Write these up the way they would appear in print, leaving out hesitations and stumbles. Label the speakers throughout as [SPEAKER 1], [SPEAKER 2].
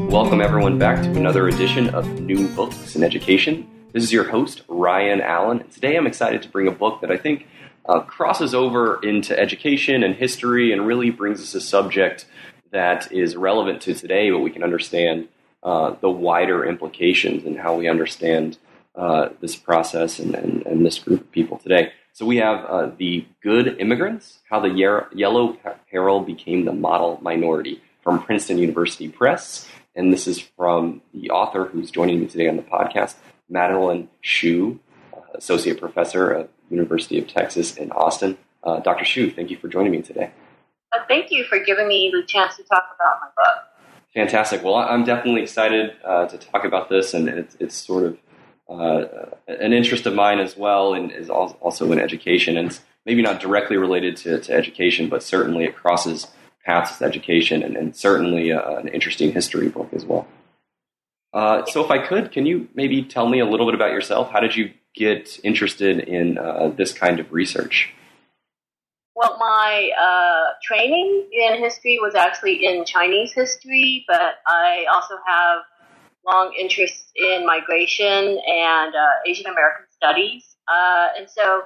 [SPEAKER 1] Welcome everyone back to another edition of New Books in Education. This is your host, Ryan Allen, and today I'm excited to bring a book that I think crosses over into education and history and really brings us a subject that is relevant to today, but we can understand the wider implications and how we understand this process and this group of people today. So we have The Good Immigrants, How the Yellow Peril Became the Model Minority from Princeton University Press. And this is from the author who's joining me today on the podcast, Madeline Hsu, Associate Professor at University of Texas in Austin. Dr. Hsu, thank you for joining me today.
[SPEAKER 2] Thank you for giving me the chance to talk about my book.
[SPEAKER 1] Fantastic. Well, I'm definitely excited to talk about this, and it's sort of an interest of mine as well, and is also in education. And it's maybe not directly related to education, but certainly it crosses paths with education, and certainly an interesting history book as well. So if I could, can you maybe tell me a little bit about yourself? How did you get interested in this kind of research?
[SPEAKER 2] Well, my training in history was actually in Chinese history, but I also have long interests in migration and Asian American studies. And so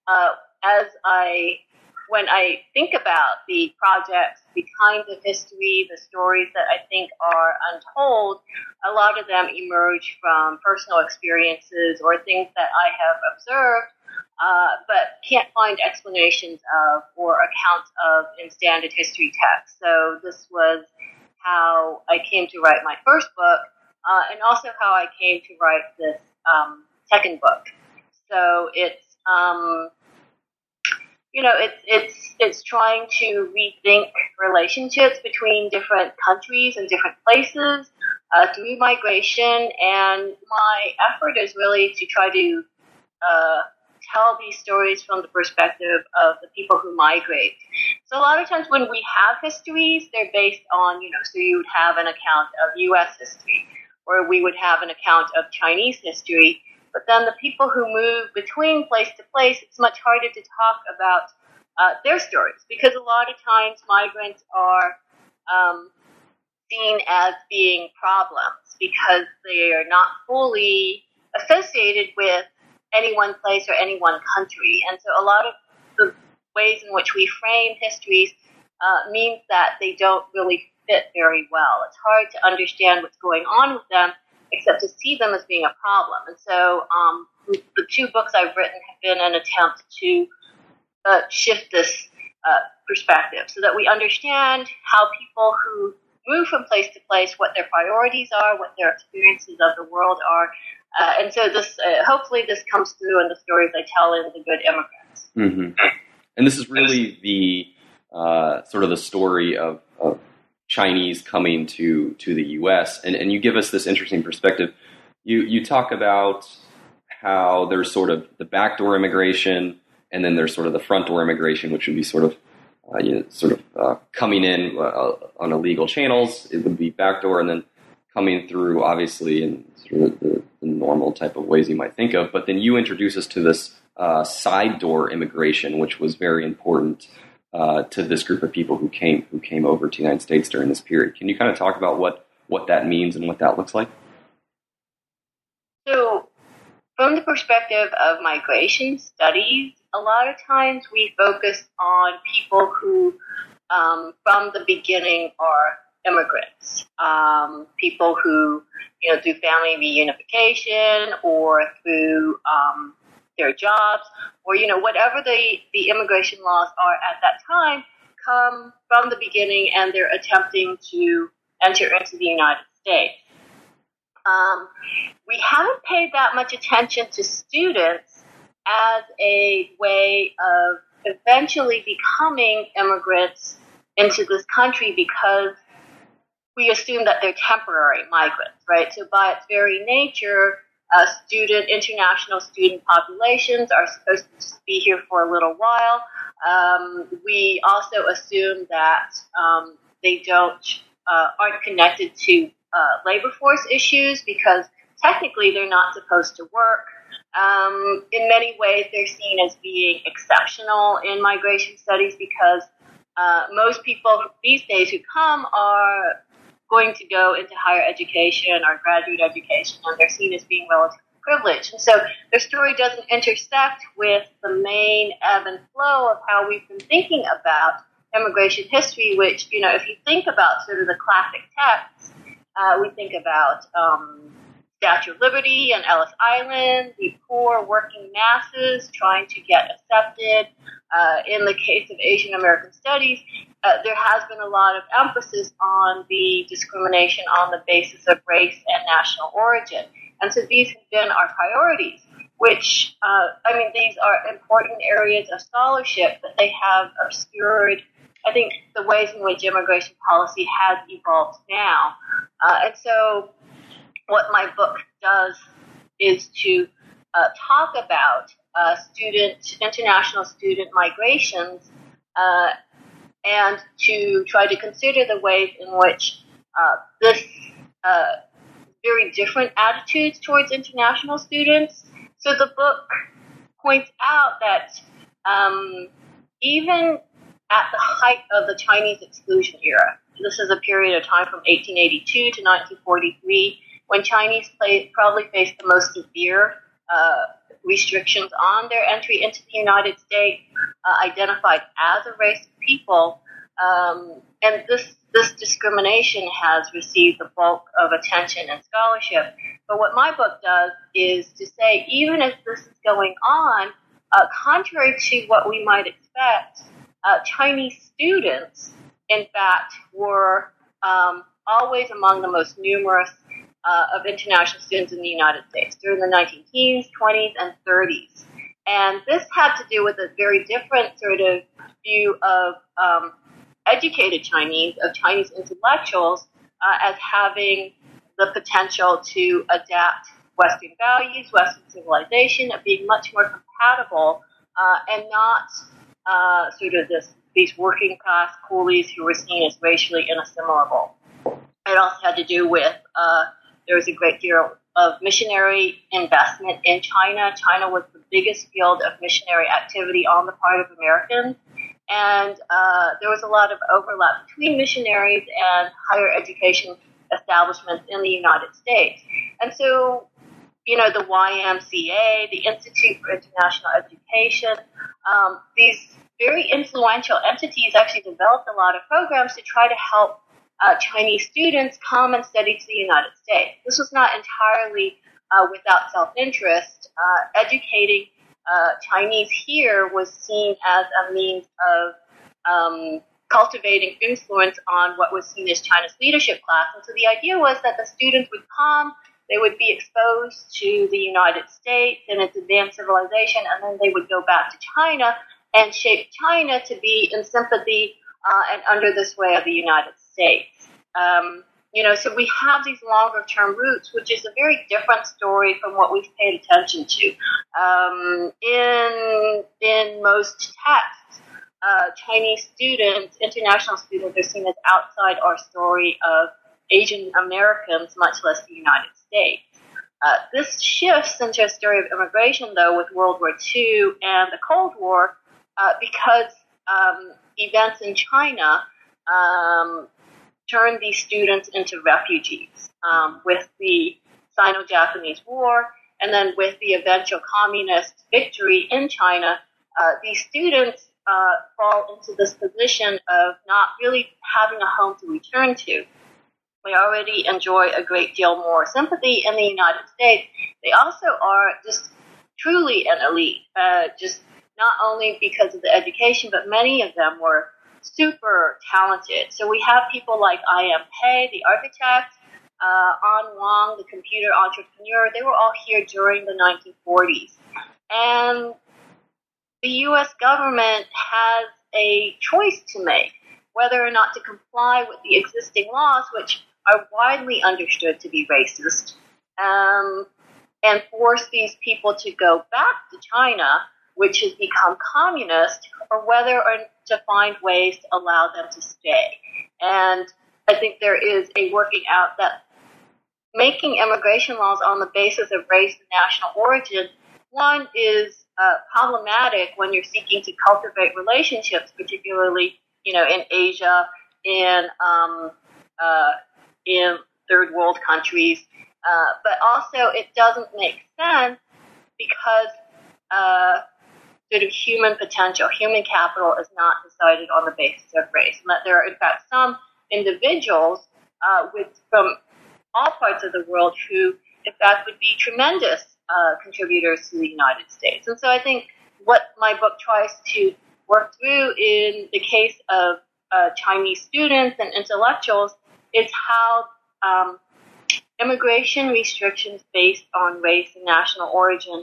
[SPEAKER 2] when I think about the projects, the kinds of history, the stories that I think are untold, a lot of them emerge from personal experiences or things that I have observed, but can't find explanations of or accounts of in standard history texts. So this was how I came to write my first book, and also how I came to write this second book. So it's trying to rethink relationships between different countries and different places through migration, and my effort is really to try to tell these stories from the perspective of the people who migrate. So a lot of times when we have histories, they're based on, so you would have an account of U.S. history, or we would have an account of Chinese history. But then the people who move between place to place, it's much harder to talk about their stories, because a lot of times migrants are seen as being problems because they are not fully associated with any one place or any one country. And so a lot of the ways in which we frame histories means that they don't really fit very well. It's hard to understand what's going on with them, except to see them as being a problem. And so the two books I've written have been an attempt to shift this perspective so that we understand how people who move from place to place, what their priorities are, what their experiences of the world are. And so this, hopefully this comes through in the stories I tell in The Good Immigrants.
[SPEAKER 1] Mm-hmm. And this is really the sort of the story of Chinese coming to the U.S. And you give us this interesting perspective. You talk about how there's sort of the backdoor immigration, and then there's sort of the front door immigration, which would be sort of coming in on illegal channels. It would be backdoor, and then coming through, obviously, in sort of the normal type of ways you might think of. But then you introduce us to this side door immigration, which was very important to this group of people who came over to the United States during this period. Can you kind of talk about what that means and what that looks like?
[SPEAKER 2] So, from the perspective of migration studies, a lot of times we focus on people who, from the beginning, are immigrants. People who, through family reunification or through their jobs, or whatever the immigration laws are at that time, come from the beginning and they're attempting to enter into the United States. We haven't paid that much attention to students as a way of eventually becoming immigrants into this country, because we assume that they're temporary migrants, right? So by its very nature, international student populations are supposed to be here for a little while. We also assume that they aren't connected to labor force issues, because technically they're not supposed to work. In many ways, they're seen as being exceptional in migration studies, because most people these days who come are going to go into higher education or graduate education, and they're seen as being relatively privileged. And so their story doesn't intersect with the main ebb and flow of how we've been thinking about immigration history, which, if you think about sort of the classic texts, we think about Statue of Liberty and Ellis Island, the poor working masses trying to get accepted. In the case of Asian American studies, there has been a lot of emphasis on the discrimination on the basis of race and national origin. And so these have been our priorities, which, these are important areas of scholarship, but they have obscured, I think, the ways in which immigration policy has evolved now. And so what my book does is to talk about international student migrations and to try to consider the ways in which this very different attitudes towards international students. So the book points out that even at the height of the Chinese exclusion era, this is a period of time from 1882 to 1943, when Chinese probably faced the most severe restrictions on their entry into the United States, identified as a race of people, and this discrimination has received the bulk of attention and scholarship. But what my book does is to say, even as this is going on, contrary to what we might expect, Chinese students, in fact, were always among the most numerous of international students in the United States during the 19-teens, 20s, and 30s. And this had to do with a very different sort of view of educated Chinese, of Chinese intellectuals, as having the potential to adapt Western values, Western civilization, of being much more compatible, and not sort of these working class coolies who were seen as racially inassimilable. It also had to do with there was a great deal of missionary investment in China. China was the biggest field of missionary activity on the part of Americans. And there was a lot of overlap between missionaries and higher education establishments in the United States. And so, the YMCA, the Institute for International Education, these very influential entities actually developed a lot of programs to try to help Chinese students come and study to the United States. This was not entirely without self-interest. Educating Chinese here was seen as a means of cultivating influence on what was seen as China's leadership class. And so the idea was that the students would come, they would be exposed to the United States and its advanced civilization, and then they would go back to China and shape China to be in sympathy and under the sway of the United States. So we have these longer-term roots, which is a very different story from what we've paid attention to. In most texts, Chinese students, international students, are seen as outside our story of Asian Americans, much less the United States. This shifts into a story of immigration, though, with World War II and the Cold War, because events in China turned these students into refugees. With the Sino-Japanese War, and then with the eventual communist victory in China, these students fall into this position of not really having a home to return to. They already enjoy a great deal more sympathy in the United States. They also are just truly an elite, just not only because of the education, but many of them were super talented. So we have people like I.M. Pei, the architect, An Wang, the computer entrepreneur. They were all here during the 1940s. And the U.S. government has a choice to make, whether or not to comply with the existing laws, which are widely understood to be racist, and force these people to go back to China, which has become communist, or whether or to find ways to allow them to stay. And I think there is a working out that making immigration laws on the basis of race and national origin, one, is problematic when you're seeking to cultivate relationships, particularly, in Asia, in third world countries, but also it doesn't make sense because sort of human potential, human capital is not decided on the basis of race, and that there are in fact some individuals from all parts of the world who in fact would be tremendous contributors to the United States. And so I think what my book tries to work through in the case of Chinese students and intellectuals is how immigration restrictions based on race and national origin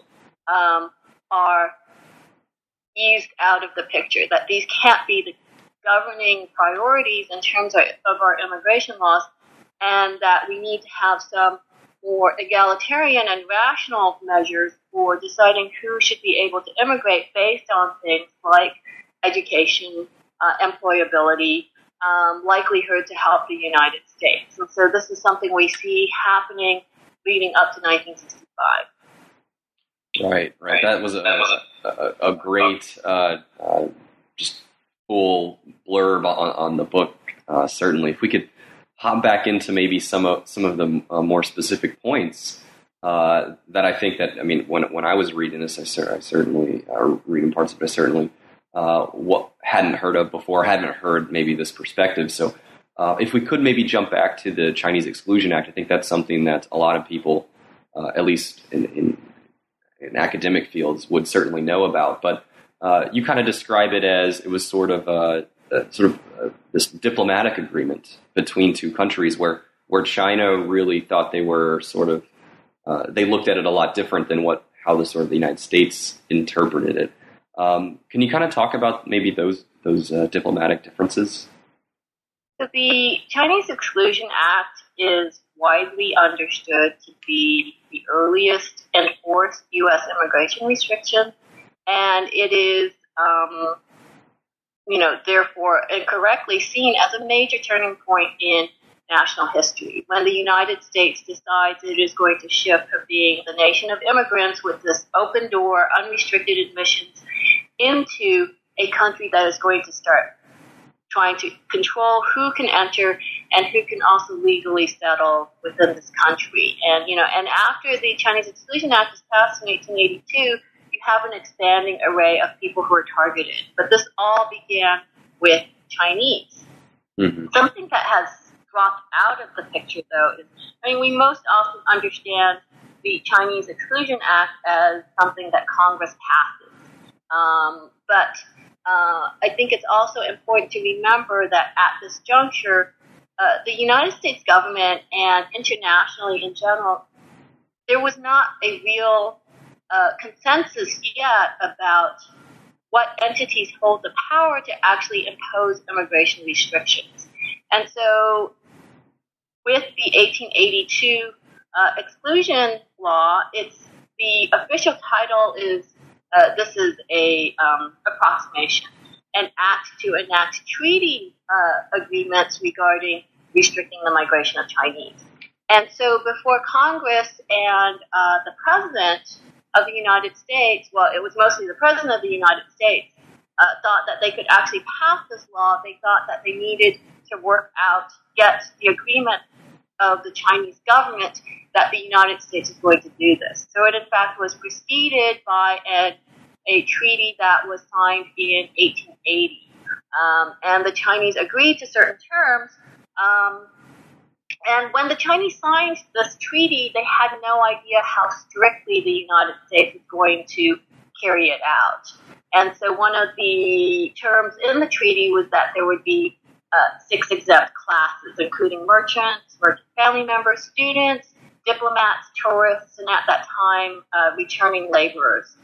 [SPEAKER 2] are eased out of the picture, that these can't be the governing priorities in terms of our immigration laws, and that we need to have some more egalitarian and rational measures for deciding who should be able to immigrate based on things like education, employability, likelihood to help the United States. And so this is something we see happening leading up to 1965.
[SPEAKER 1] Right. That was a great, just full blurb on the book. Certainly, if we could hop back into maybe some of the more specific points that I think that, I mean, when I was reading this, I certainly reading parts of it, I certainly hadn't heard of before, hadn't heard maybe this perspective. So if we could maybe jump back to the Chinese Exclusion Act, I think that's something that a lot of people, at least in academic fields, would certainly know about. But you kind of describe it as it was sort of this diplomatic agreement between two countries where China really thought they were sort of they looked at it a lot different than how the United States interpreted it. Can you kind of talk about maybe those diplomatic differences?
[SPEAKER 2] So the Chinese Exclusion Act is widely understood to be the earliest enforced U.S. immigration restriction, and it is, therefore incorrectly seen as a major turning point in national history, when the United States decides it is going to shift from being the nation of immigrants with this open door, unrestricted admissions, into a country that is going to start trying to control who can enter and who can also legally settle within this country. And after the Chinese Exclusion Act was passed in 1882, you have an expanding array of people who are targeted. But this all began with Chinese. Mm-hmm. Something that has dropped out of the picture, though, is, we most often understand the Chinese Exclusion Act as something that Congress passes. But I think it's also important to remember that at this juncture, the United States government and internationally in general, there was not a real consensus yet about what entities hold the power to actually impose immigration restrictions. And so with the 1882 exclusion law, the official title is this is a approximation, an act to enact treaty agreements regarding restricting the migration of Chinese. And so before Congress and the President of the United States, well, it was mostly the President of the United States, thought that they could actually pass this law, they thought that they needed to get the agreement of the Chinese government that the United States is going to do this. So it in fact was preceded by a treaty that was signed in 1880. And the Chinese agreed to certain terms. And when the Chinese signed this treaty, they had no idea how strictly the United States was going to carry it out. And so one of the terms in the treaty was that there would be 6 exempt classes, including merchants, merchant family members, students, diplomats, tourists, and at that time, returning laborers.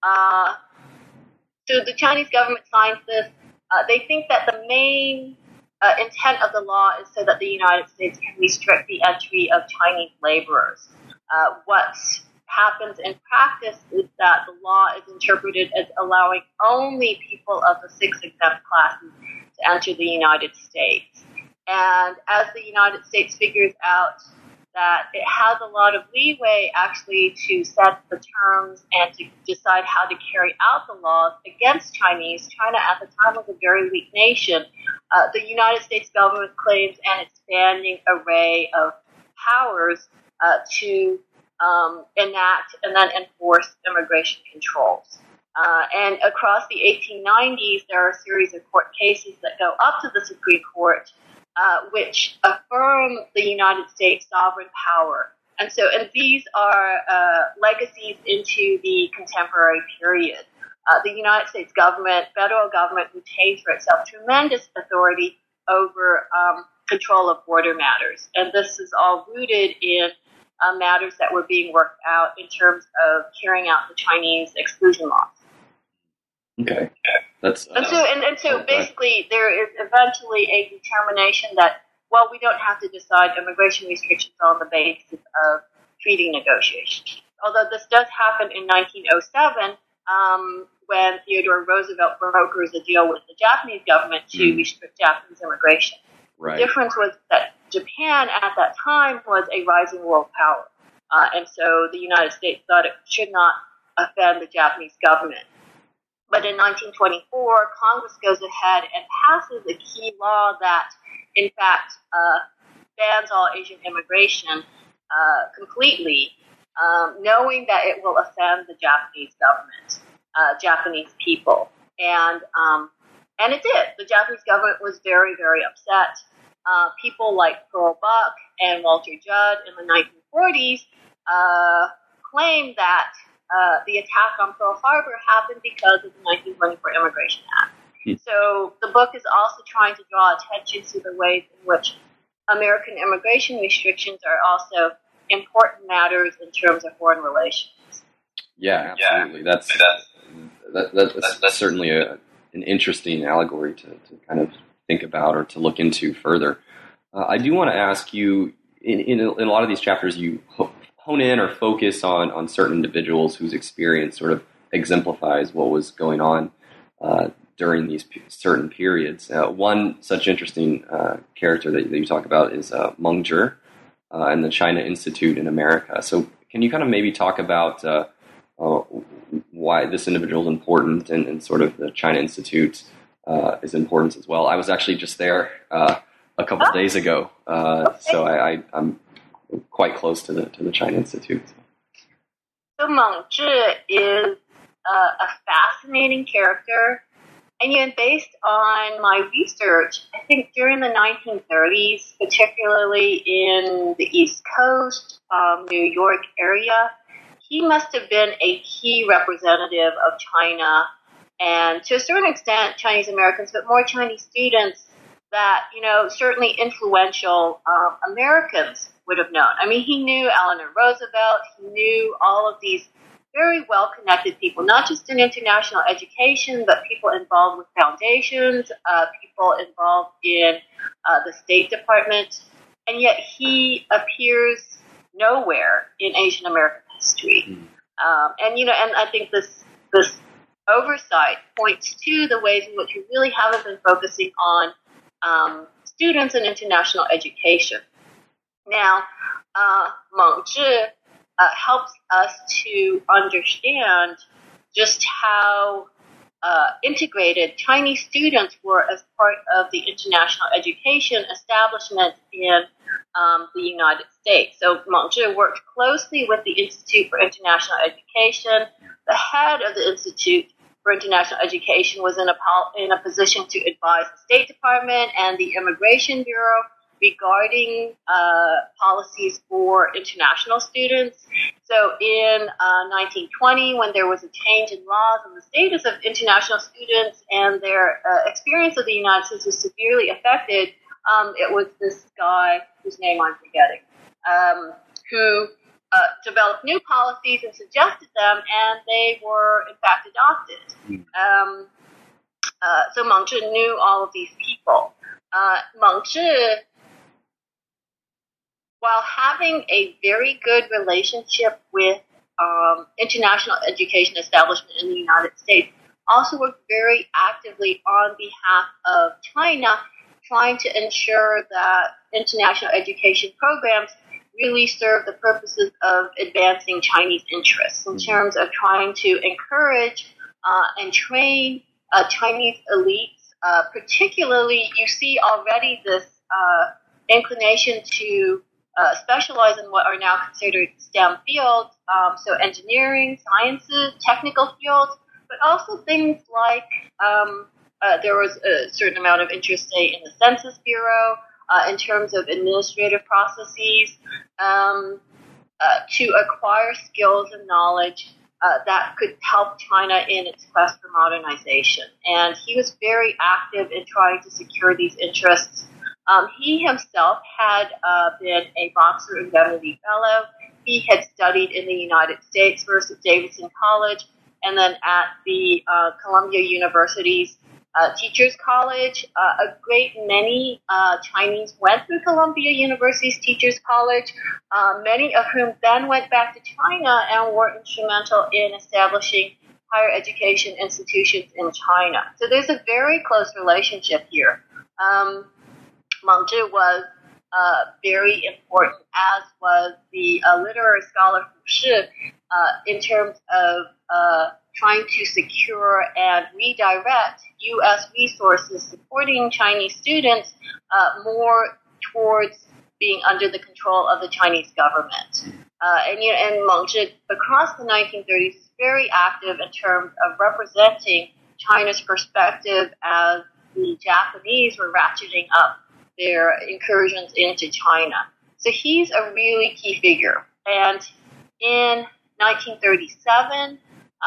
[SPEAKER 2] So the Chinese government signs this. They think that the main intent of the law is so that the United States can restrict the entry of Chinese laborers. What happens in practice is that the law is interpreted as allowing only people of the 6 exempt classes to enter the United States. And as the United States figures out that it has a lot of leeway actually to set the terms and to decide how to carry out the laws against Chinese. China at the time was a very weak nation. the United States government claims an expanding array of powers to enact and then enforce immigration controls. And across the 1890s, there are a series of court cases that go up to the Supreme Court, which affirm the United States sovereign power. And these are legacies into the contemporary period. The United States government, federal government, retains for itself tremendous authority over control of border matters. And this is all rooted in matters that were being worked out in terms of carrying out the Chinese exclusion laws.
[SPEAKER 1] Okay. That's
[SPEAKER 2] so basically there is eventually a determination that, well, we don't have to decide immigration restrictions on the basis of treaty negotiations. Although this does happen in 1907, when Theodore Roosevelt brokers a deal with the Japanese government to restrict Japanese immigration.
[SPEAKER 1] Right.
[SPEAKER 2] The difference was that Japan at that time was a rising world power. And so the United States thought it should not offend the Japanese government. But in 1924, Congress goes ahead and passes a key law that, in fact, bans all Asian immigration completely, knowing that it will offend the Japanese government, Japanese people. And it did. The Japanese government was very, very upset. People like Pearl Buck and Walter Judd in the 1940s claimed that the attack on Pearl Harbor happened because of the 1924 Immigration Act. So the book is also trying to draw attention to the ways in which American immigration restrictions are also important matters in terms of foreign relations.
[SPEAKER 1] Yeah, absolutely. That's certainly an interesting allegory to kind of think about or to look into further. I do want to ask you, in a lot of these chapters, you hone in or focus on certain individuals whose experience sort of exemplifies what was going on during these certain periods. One such interesting character that you talk about is Meng Zhi and the China Institute in America. So can you kind of maybe talk about why this individual is important and sort of the China Institute is important as well? I was actually just there a couple of days ago, so I'm quite close to the China Institute.
[SPEAKER 2] So Meng Zhi is a fascinating character. And based on my research, I think during the 1930s, particularly in the East Coast, New York area, he must have been a key representative of China and to a certain extent Chinese Americans, but more Chinese students that, certainly influential Americans would have known. I mean, he knew Eleanor Roosevelt, he knew all of these very well-connected people, not just in international education, but people involved with foundations, people involved in the State Department, and yet he appears nowhere in Asian American history. And I think this oversight points to the ways in which we really haven't been focusing on students in international education. Now, Meng Zhi helps us to understand just how integrated Chinese students were as part of the international education establishment in the United States. So Meng Zhi worked closely with the Institute for International Education. The head of the Institute for International Education was in a position to advise the State Department and the Immigration Bureau regarding policies for international students. So in 1920, when there was a change in laws and the status of international students and their experience of the United States was severely affected, it was this guy, whose name I'm forgetting, who developed new policies and suggested them, and they were, in fact, adopted. So Meng Zhi knew all of these people. Meng Zhi, while having a very good relationship with international education establishment in the United States, also worked very actively on behalf of China, trying to ensure that international education programs really serve the purposes of advancing Chinese interests in terms of trying to encourage and train Chinese elites particularly, you see already this inclination to specialize in what are now considered STEM fields, so engineering, sciences, technical fields, but also things like there was a certain amount of interest, say, in the Census Bureau, in terms of administrative processes, to acquire skills and knowledge that could help China in its quest for modernization. And he was very active in trying to secure these interests. He himself had been a Boxer Indemnity Fellow. He had studied in the United States, first at Davidson College, and then at the Columbia University's Teachers College. A great many Chinese went through Columbia University's Teachers College, many of whom then went back to China and were instrumental in establishing higher education institutions in China. So there's a very close relationship here. Meng Zhi was very important, as was the literary scholar Hu Shi, in terms of trying to secure and redirect U.S. resources supporting Chinese students more towards being under the control of the Chinese government. And Meng Zhi, across the 1930s, is very active in terms of representing China's perspective as the Japanese were ratcheting up their incursions into China. So he's a really key figure. And in 1937,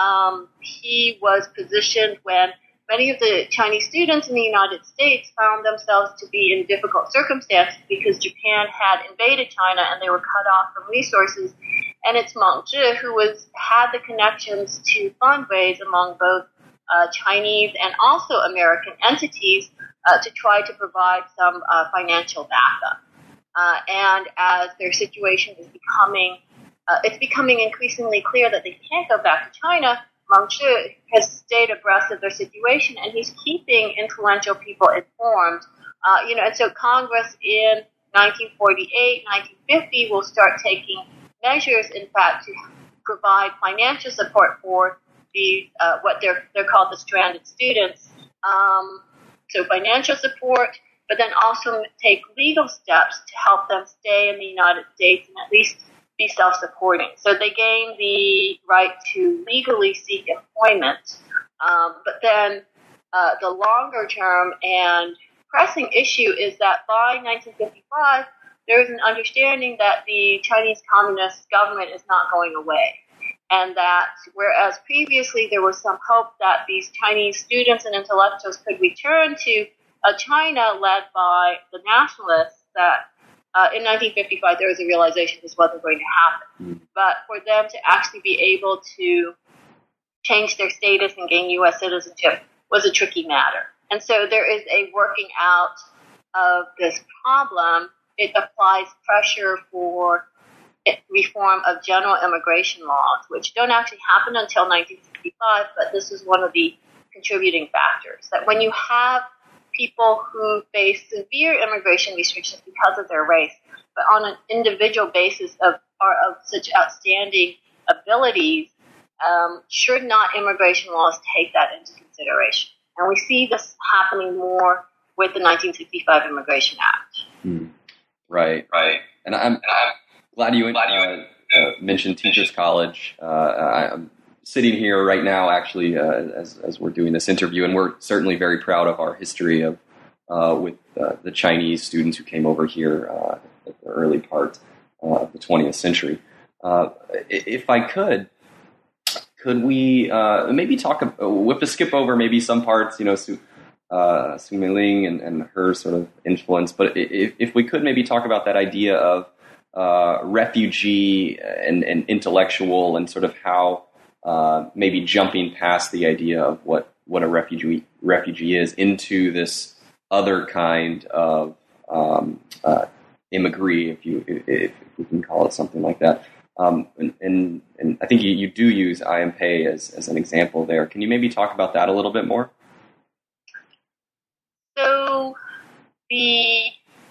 [SPEAKER 2] he was positioned when many of the Chinese students in the United States found themselves to be in difficult circumstances because Japan had invaded China and they were cut off from resources. And it's Meng Zhi who had the connections to fundraise among both Chinese and also American entities to try to provide some financial backup. And as their situation is it's becoming increasingly clear that they can't go back to China, Meng Zhi has stayed abreast of their situation, and he's keeping influential people informed. And so Congress in 1948, 1950 will start taking measures, in fact, to provide financial support for these what they're called the stranded students. So financial support, but then also take legal steps to help them stay in the United States and at least be self-supporting. So they gain the right to legally seek employment. But then the longer term and pressing issue is that by 1955, there is an understanding that the Chinese Communist government is not going away. And that whereas previously there was some hope that these Chinese students and intellectuals could return to a China led by the nationalists, that in 1955 there was a realization this wasn't going to happen. But for them to actually be able to change their status and gain U.S. citizenship was a tricky matter. And so there is a working out of this problem. It applies pressure for reform of general immigration laws, which don't actually happen until 1965, but this is one of the contributing factors. That when you have people who face severe immigration restrictions because of their race, but on an individual basis are of such outstanding abilities, should not immigration laws take that into consideration? And we see this happening more with the 1965 Immigration Act.
[SPEAKER 1] Right. And I'm glad you mentioned Teachers College. I'm sitting here right now, actually, as we're doing this interview, and we're certainly very proud of our history of with the Chinese students who came over here at the early part of the 20th century. If I could we maybe talk? We have to skip over maybe some parts, Su Meiling and her sort of influence, but if we could maybe talk about that idea of refugee and intellectual, and sort of how maybe jumping past the idea of what a refugee is into this other kind of immigree, if we can call it something like that. And I think you do use I am Pei as an example there. Can you maybe talk about that a little bit more?
[SPEAKER 2] So the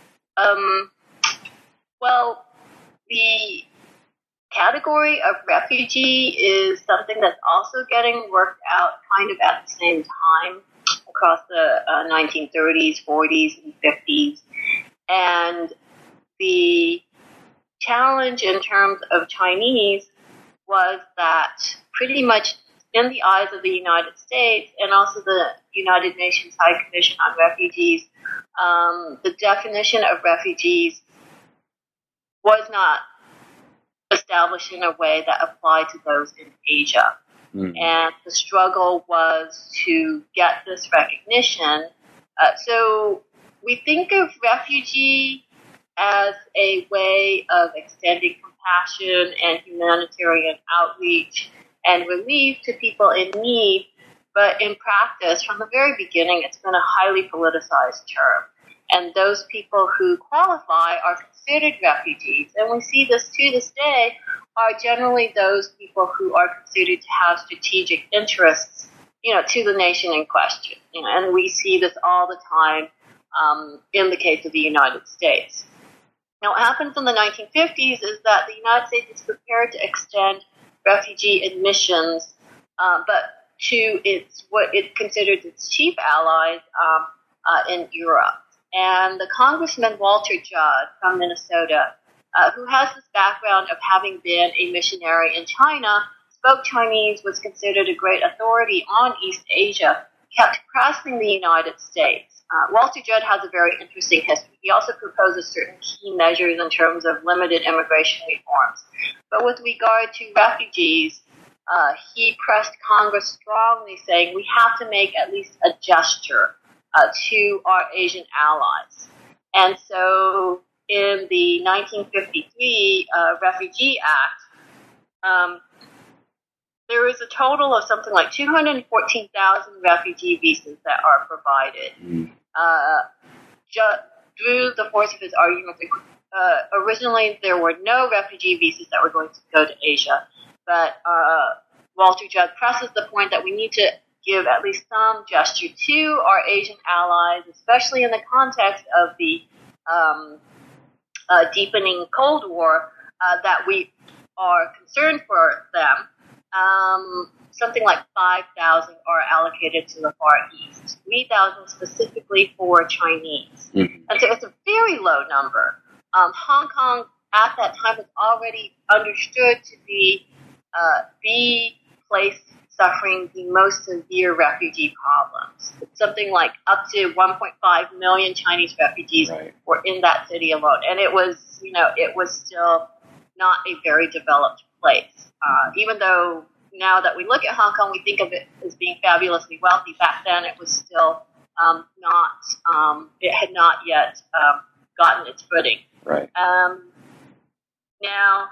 [SPEAKER 2] category of refugee is something that's also getting worked out kind of at the same time. across the 1930s, 40s, and 50s. And the challenge in terms of Chinese was that pretty much in the eyes of the United States and also the United Nations High Commission on Refugees, the definition of refugees was not established in a way that applied to those in Asia. And the struggle was to get this recognition. So we think of refugee as a way of extending compassion and humanitarian outreach and relief to people in need. But in practice, from the very beginning, it's been a highly politicized term. And those people who qualify are considered refugees. And we see this to this day are generally those people who are considered to have strategic interests, to the nation in question. And we see this all the time in the case of the United States. Now, what happens in the 1950s is that the United States is prepared to extend refugee admissions, but to what it considers its chief allies in Europe. And the Congressman Walter Judd from Minnesota, who has this background of having been a missionary in China, spoke Chinese, was considered a great authority on East Asia, kept pressing the United States. Walter Judd has a very interesting history. He also proposes certain key measures in terms of limited immigration reforms. But with regard to refugees, he pressed Congress strongly, saying we have to make at least a gesture to our Asian allies. And so in the 1953 Refugee Act, there was a total of something like 214,000 refugee visas that are provided. Through the force of his argument, originally there were no refugee visas that were going to go to Asia, but Walter Judd presses the point that we need to give at least some gesture to our Asian allies, especially in the context of the deepening Cold War, that we are concerned for them. Something like 5,000 are allocated to the Far East, 3,000 specifically for Chinese. And so it's a very low number. Hong Kong at that time was already understood to be the place suffering the most severe refugee problems. It's something like up to 1.5 million Chinese refugees were in that city alone. And it was still not a very developed place. Even though now that we look at Hong Kong, we think of it as being fabulously wealthy. Back then, it was still it had not yet gotten its footing.
[SPEAKER 1] Right.
[SPEAKER 2] Now,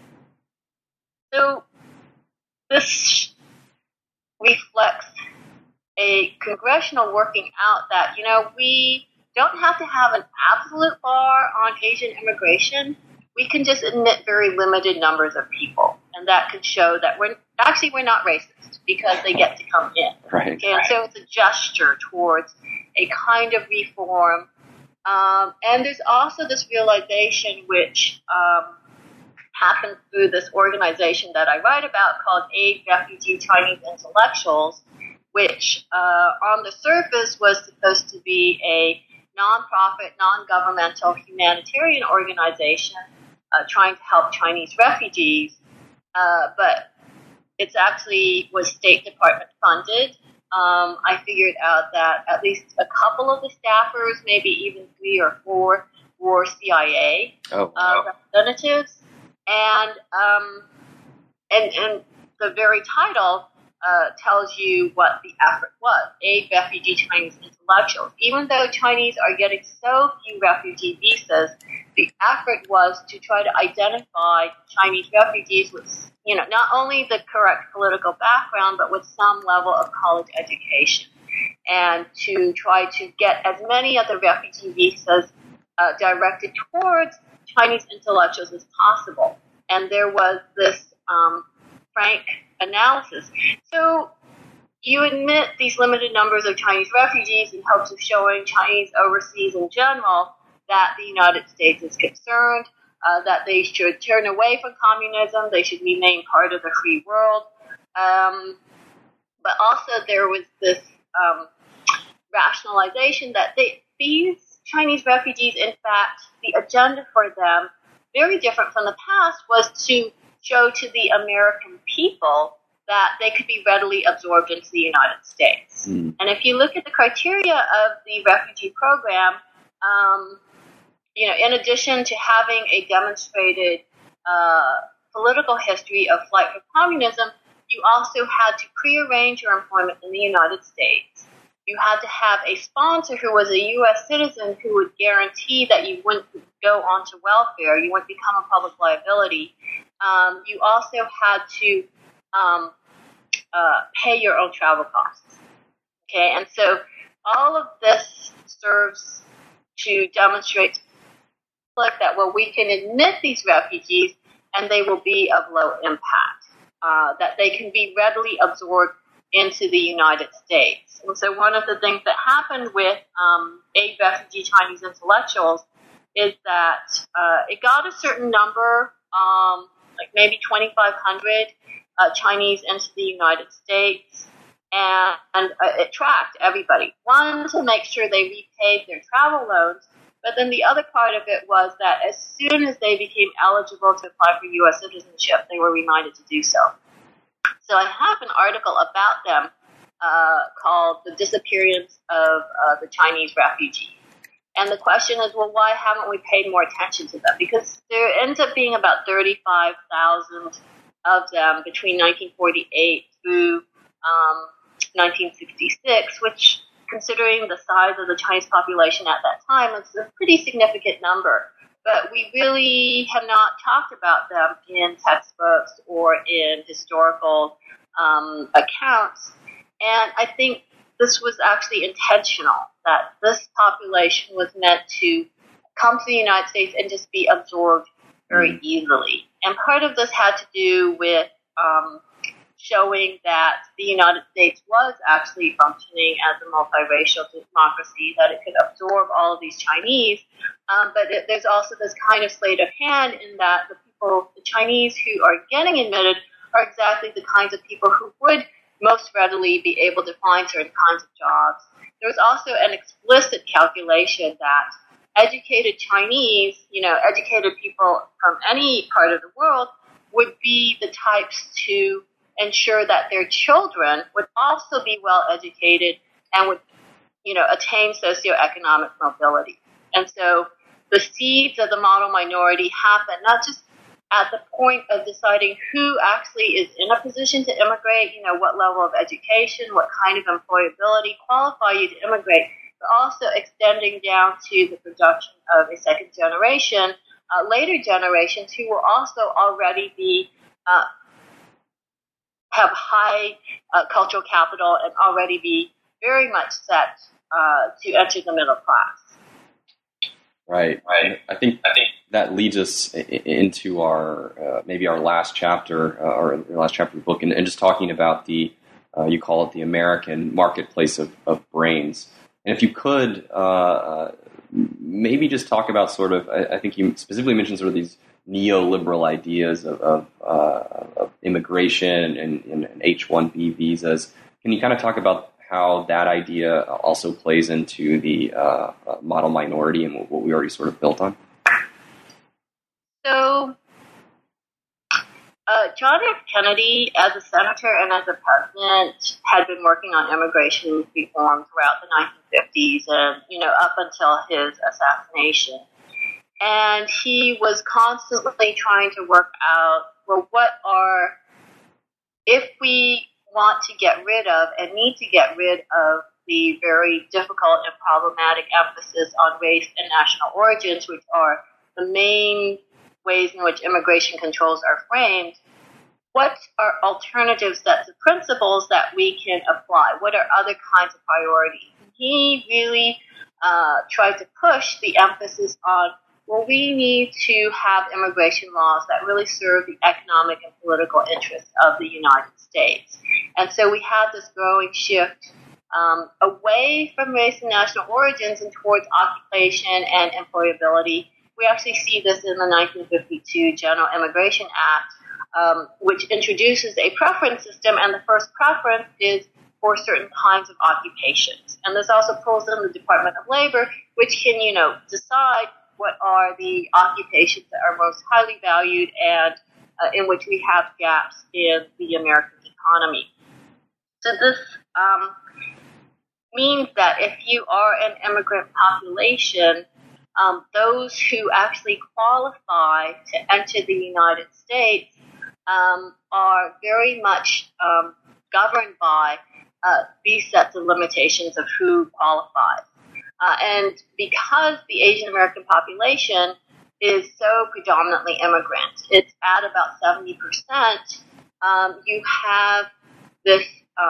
[SPEAKER 2] so this reflects a congressional working out that, we don't have to have an absolute bar on Asian immigration. We can just admit very limited numbers of people, and that can show that we're not racist because they get to come in.
[SPEAKER 1] Right.
[SPEAKER 2] Okay, and so it's a gesture towards a kind of reform. And there's also this realization which happened through this organization that I write about called Aid Refugee Chinese Intellectuals, which on the surface was supposed to be a nonprofit, non-governmental humanitarian organization trying to help Chinese refugees, but it's actually was State Department funded. I figured out that at least a couple of the staffers, maybe even 3 or 4, were CIA representatives, and the very title tells you what the effort was: Aid Refugee Chinese Intellectuals. Even though Chinese are getting so few refugee visas, the effort was to try to identify Chinese refugees with, not only the correct political background, but with some level of college education, and to try to get as many of the refugee visas directed towards Chinese intellectuals as possible. And there was this frank analysis. So you admit these limited numbers of Chinese refugees in hopes of showing Chinese overseas in general that the United States is concerned, that they should turn away from communism, they should remain part of the free world. But also there was this rationalization that these Chinese refugees, in fact, the agenda for them, very different from the past, was to show to the American people that they could be readily absorbed into the United States. And if you look at the criteria of the refugee program, in addition to having a demonstrated political history of flight from communism, you also had to prearrange your employment in the United States. You had to have a sponsor who was a U.S. citizen who would guarantee that you wouldn't go onto welfare, you wouldn't become a public liability. You also had to pay your own travel costs. Okay, and so all of this serves to demonstrate to the public that, well, we can admit these refugees and they will be of low impact, that they can be readily absorbed into the United States. And so one of the things that happened with aid refugee Chinese intellectuals is that it got a certain number, like maybe 2,500 Chinese into the United States, and it tracked everybody. One, to make sure they repaid their travel loans, but then the other part of it was that as soon as they became eligible to apply for U.S. citizenship, they were reminded to do so. So I have an article about them called The Disappearance of the Chinese Refugee. And the question is, well, why haven't we paid more attention to them? Because there ends up being about 35,000 of them between 1948 through 1966, which, considering the size of the Chinese population at that time, is a pretty significant number. But we really have not talked about them in textbooks or in historical accounts. And I think this was actually intentional, that this population was meant to come to the United States and just be absorbed very easily. And part of this had to do with showing that the United States was actually functioning as a multiracial democracy, that it could absorb all of these Chinese. But there's also this kind of sleight of hand in that the Chinese who are getting admitted are exactly the kinds of people who would most readily be able to find certain kinds of jobs. There's also an explicit calculation that educated Chinese, educated people from any part of the world would be the types to ensure that their children would also be well educated and would, attain socioeconomic mobility. And so the seeds of the model minority happen not just at the point of deciding who actually is in a position to immigrate, what level of education, what kind of employability qualify you to immigrate, but also extending down to the production of a second generation, later generations who will also already be have high cultural capital and already be very much set to enter the middle class.
[SPEAKER 1] Right. I think that leads us into our maybe our last chapter or the last chapter of the book, and just talking about the you call it the American marketplace of brains. And if you could maybe just talk about sort of, I think you specifically mentioned sort of these neoliberal ideas of immigration and H-1B visas. Can you kind of talk about how that idea also plays into the model minority and what we already sort of built on?
[SPEAKER 2] So, John F. Kennedy, as a senator and as a president, had been working on immigration reform throughout the 1950s and, up until his assassination. And he was constantly trying to work out, well, if we want to get rid of and need to get rid of the very difficult and problematic emphasis on race and national origins, which are the main ways in which immigration controls are framed, what are alternative sets of principles that we can apply? What are other kinds of priorities? He really tried to push the emphasis on, well, we need to have immigration laws that really serve the economic and political interests of the United States. And so we have this growing shift away from race and national origins and towards occupation and employability. We actually see this in the 1952 General Immigration Act, which introduces a preference system, and the first preference is for certain kinds of occupations. And this also pulls in the Department of Labor, which can, decide what are the occupations that are most highly valued and in which we have gaps in the American economy. So this means that if you are an immigrant population, those who actually qualify to enter the United States are very much governed by these sets of limitations of who qualifies. And because the Asian American population is so predominantly immigrant, it's at about 70%, you have this,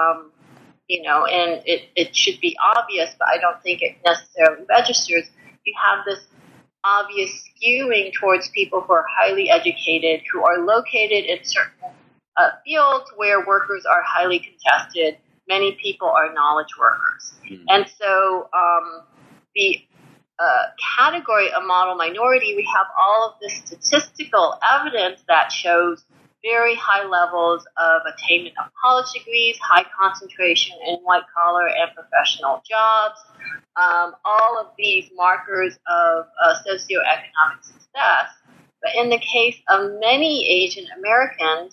[SPEAKER 2] and it should be obvious, but I don't think it necessarily registers. You have this obvious skewing towards people who are highly educated, who are located in certain fields where workers are highly contested. Many people are knowledge workers. Mm-hmm. And so the category of model minority, we have all of this statistical evidence that shows very high levels of attainment of college degrees, high concentration in white-collar and professional jobs, all of these markers of socioeconomic success. But in the case of many Asian Americans,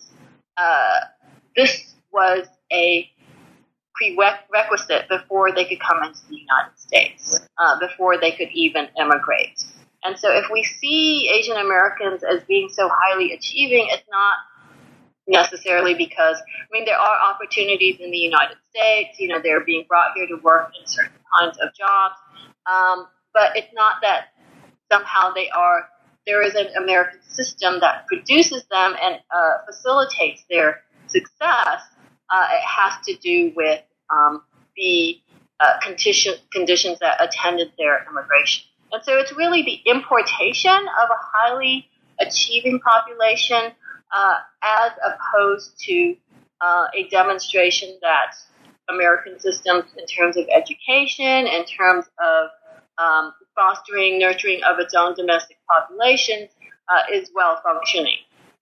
[SPEAKER 2] this was a prerequisite before they could come into the United States, before they could even immigrate. And so if we see Asian Americans as being so highly achieving, it's not necessarily because, there are opportunities in the United States, they're being brought here to work in certain kinds of jobs, but it's not that somehow there is an American system that produces them and facilitates their success. It has to do with the conditions that attended their immigration. And so it's really the importation of a highly achieving population as opposed to a demonstration that American systems in terms of education, in terms of fostering, nurturing of its own domestic populations is well functioning.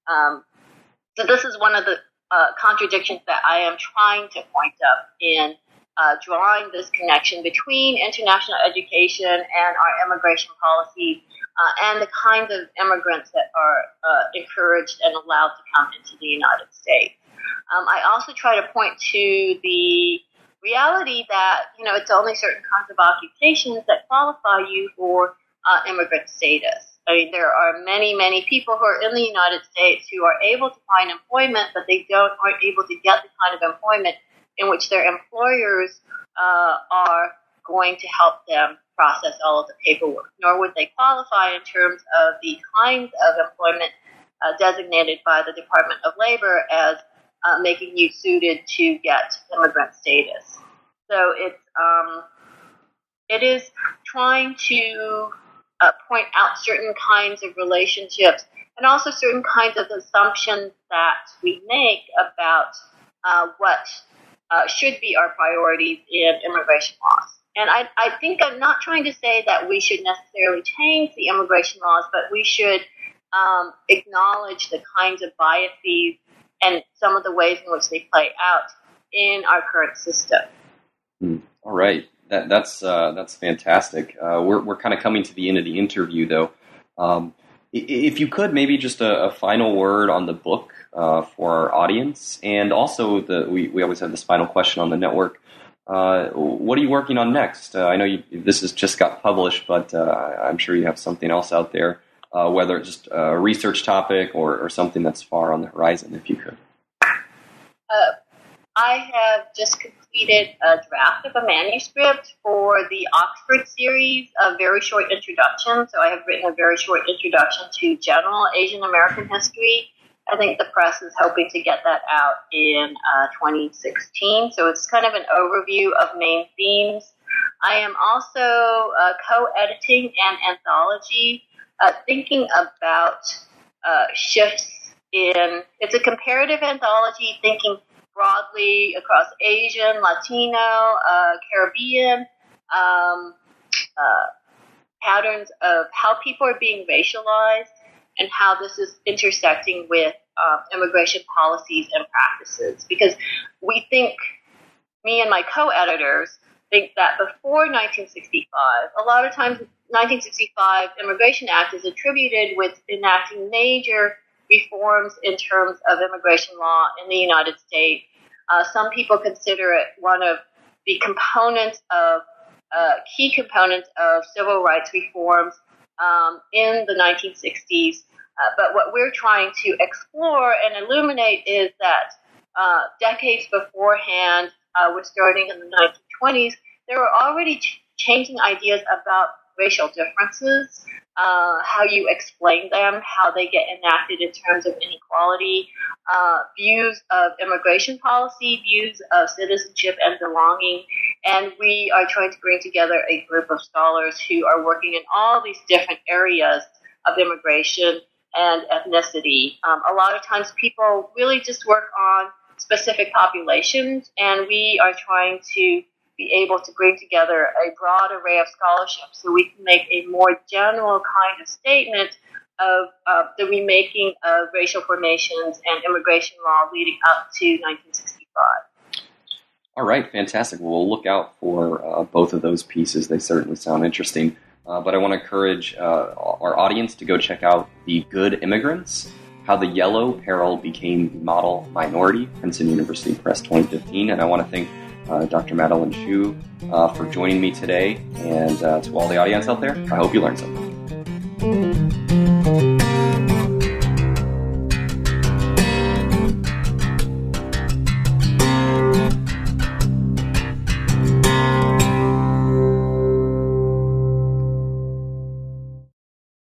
[SPEAKER 2] So this is one of the contradictions that I am trying to point up in drawing this connection between international education and our immigration policies and the kinds of immigrants that are encouraged and allowed to come into the United States. I also try to point to the reality that, it's only certain kinds of occupations that qualify you for immigrant status. There are many, many people who are in the United States who are able to find employment, but they aren't able to get the kind of employment in which their employers are going to help them process all of the paperwork, nor would they qualify in terms of the kinds of employment designated by the Department of Labor as making you suited to get immigrant status. So it is trying to point out certain kinds of relationships and also certain kinds of assumptions that we make about what should be our priorities in immigration laws. And I think I'm not trying to say that we should necessarily change the immigration laws, but we should acknowledge the kinds of biases and some of the ways in which they play out in our current system.
[SPEAKER 1] All right. That's fantastic. We're kind of coming to the end of the interview, though. If you could, maybe just a final word on the book for our audience, and also we always have this final question on the network. What are you working on next? I know this has just got published, but I'm sure you have something else out there, whether it's just a research topic or something that's far on the horizon, if you could.
[SPEAKER 2] I have just completed a draft of a manuscript for the Oxford series, a very short introduction. So I have written a very short introduction to general Asian American history. I think the press is hoping to get that out in 2016. So it's kind of an overview of main themes. I am also co-editing an anthology, thinking about shifts in, it's a comparative anthology, thinking broadly across Asian, Latino, Caribbean, patterns of how people are being racialized and how this is intersecting with immigration policies and practices. Because we think me and my co-editors think that before 1965, a lot of times 1965 Immigration Act is attributed with enacting major reforms in terms of immigration law in the United States. Some people consider it one of the components of key components of civil rights reforms in the 1960s. But what we're trying to explore and illuminate is that decades beforehand, we're starting in the 1920s, there were already changing ideas about racial differences, how you explain them, how they get enacted in terms of inequality, views of immigration policy, views of citizenship and belonging. And we are trying to bring together a group of scholars who are working in all these different areas of immigration and ethnicity. A lot of times people really just work on specific populations, and we are trying to be able to bring together a broad array of scholarship so we can make a more general kind of statement of the remaking of racial formations and immigration law leading up to 1965.
[SPEAKER 1] All right, fantastic. Well, we'll look out for both of those pieces. They certainly sound interesting. But I want to encourage our audience to go check out The Good Immigrants, How the Yellow Peril Became the Model Minority, Princeton University Press 2015. And I want to thank Dr. Madeline Hsu for joining me today. And to all the audience out there, I hope you learned something.